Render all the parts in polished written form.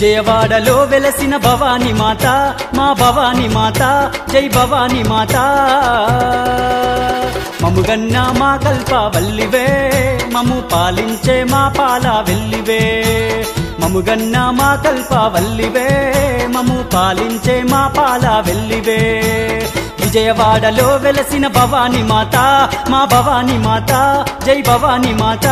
విజయవాడలో వెలసిన భవాని మాత మా భవాని మాత జై భవాని మాత మముగన్న మా కల్పవల్లివే మము పాలించే మా పాల వెల్లివే మముగన్న మా కల్పవల్లివే మము పాలించే మా పాల వెల్లివే విజయవాడలో వెలసిన భవాని మాత మా భవాని మాత జై భవాని మాత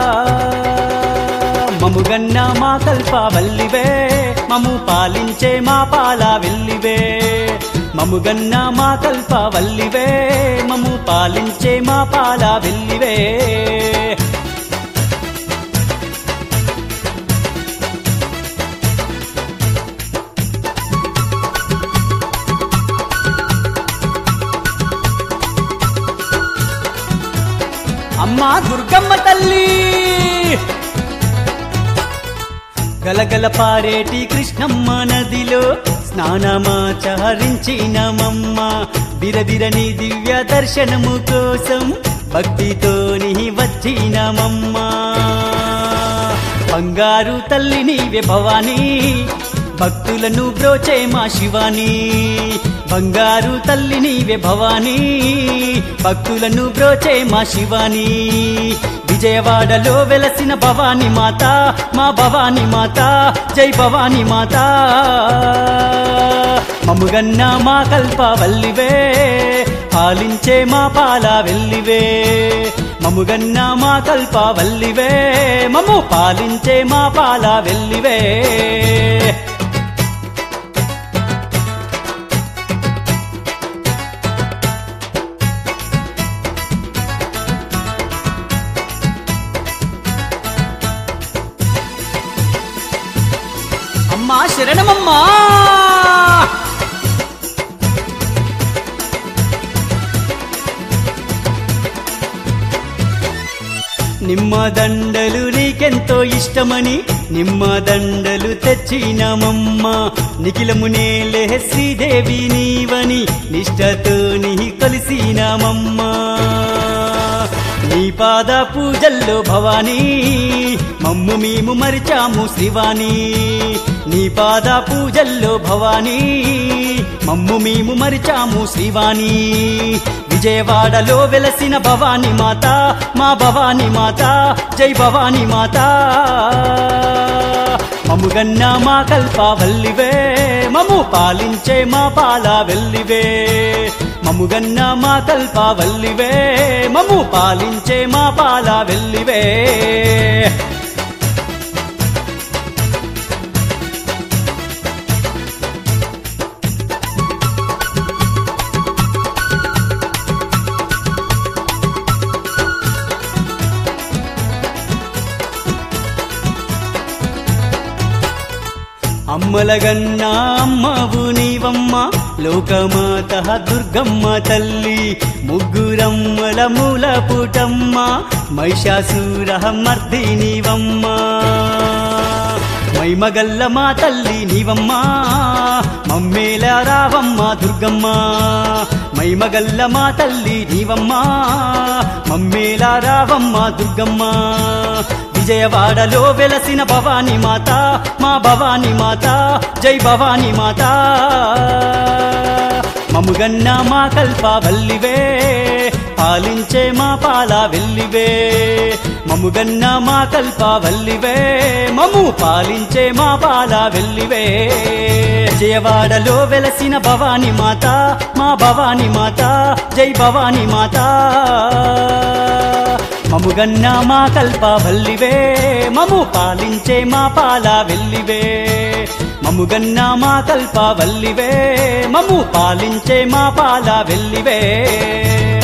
మముగన్న మా కల్పవల్లివే మము పాలించే మా పాల వెల్లివే మముగన్న మా కల్పవల్లివే మము పాలించే మా పాల వెల్లివే అమ్మా దుర్గమ్మ తల్లి గలగల పారేటి కృష్ణమ్మ నదిలో స్నానమాచరించినమమ్మ బిరబిరని దివ్య దర్శనము కోసం భక్తితోని వచ్చినమమ్మ బంగారు తల్లి నీవే భవానీ భక్తులను బ్రోచే మా శివాని బంగారు తల్లి నీవే భవానీ భక్తులను బ్రోచే మా శివాని విజయవాడలో వెలసిన భవాని మాత మా భవాని మాత జై భవాని మాత మముగన్న మా కల్పవల్లివే పాలించే మా పాల వెల్లివే మముగన్న మా కల్పవల్లివే మము పాలించే మా పాల వెల్లివే అమ్మా శరణమమ్మా నిమ్మ దండలు నీకెంతో ఇష్టమని నిమ్మ దండలు తెచ్చినమమ్మ నిఖిలమునేలే శ్రీదేవి నీవని నిష్టతో నీ కలిసినమమ్మ నీ పాద పూజల్లో భవానీ మమ్ము మేము మరిచాము శ్రీవాణి నీ పాద పూజల్లో భవానీ మమ్ము మేము మరిచాము శ్రీవాణి విజయవాడలో వెలసిన భవాని మాత మా భవాని మాత జై భవాని మాత మముగన్న మా కల్పవల్లివే మము పాలించే మా పాల వెల్లివే మముగన్న మా కల్పవల్లివే మము పాలించే మా పాల వెల్లివే అమ్మలగన్న అమ్మవు నీవమ్మ లోకమాత దుర్గమ్మ తల్లి ముగ్గురమ్మల మూల పుటమ్మ మహిషాసుర మర్దినివమ్మ మైమగల్ల మా తల్లి నీవమ్మ మమ్మేల రావమ్మ దుర్గమ్మ మైమగల్ల మా తల్లి నీవమ్మ మమ్మేల రావమ్మ దుర్గమ్మ విజయవాడలో వెలసిన భవాని మాత మా భవాని మాత జై భవాని మాత మముగన్న మా కల్పవల్లివే పాలించే మా పాల వెల్లివే మముగన్న మా కల్పవల్లివే మము పాలించే మా పాల వెల్లివే విజయవాడలో వెలసిన భవాని మాత మా భవాని మాత జై భవాని మాత మముగన్న మా కల్పవల్లివే మము పాలించే మా పాల వెల్లివే మముగన్న మా కల్పవల్లివే మము పాలించే మా పాల వెల్లివే